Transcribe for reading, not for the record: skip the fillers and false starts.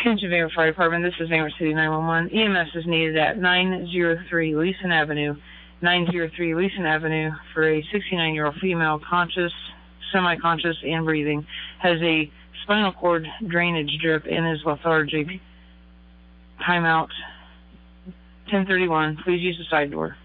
Attention Vanguard Fire Department, this is Vanguard City 911. EMS is needed at 903 Leeson Avenue. 903 Leeson Avenue for a 69-year-old female, conscious, semi-conscious, and breathing. Has a spinal cord drainage drip and is lethargic. Timeout 10:31. Please use the side door.